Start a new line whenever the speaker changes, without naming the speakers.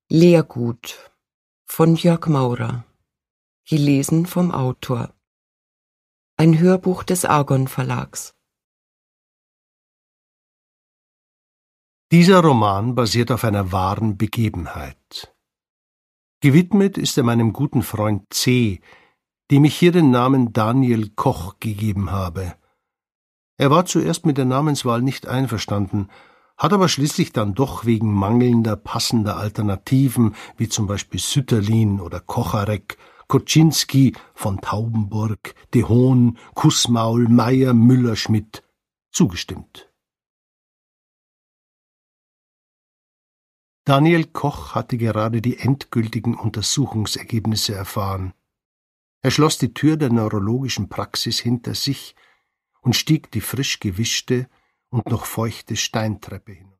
Lehrgut von Jörg Maurer. Gelesen vom Autor. Ein Hörbuch des Argon Verlags.
Dieser Roman basiert auf einer wahren Begebenheit. Gewidmet ist er meinem guten Freund C., dem ich hier den Namen Daniel Koch gegeben habe. Er war zuerst mit der Namenswahl nicht einverstanden, hat aber schließlich dann doch wegen mangelnder passender Alternativen, wie zum Beispiel Sütterlin oder Kocharek, Koczynski, von Taubenburg, de Hoon, Kussmaul, Meyer, Müller, Schmidt zugestimmt. Daniel Koch hatte gerade die endgültigen Untersuchungsergebnisse erfahren. Er schloss die Tür der neurologischen Praxis hinter sich und stieg die frisch gewischte und noch feuchte Steintreppe hinab.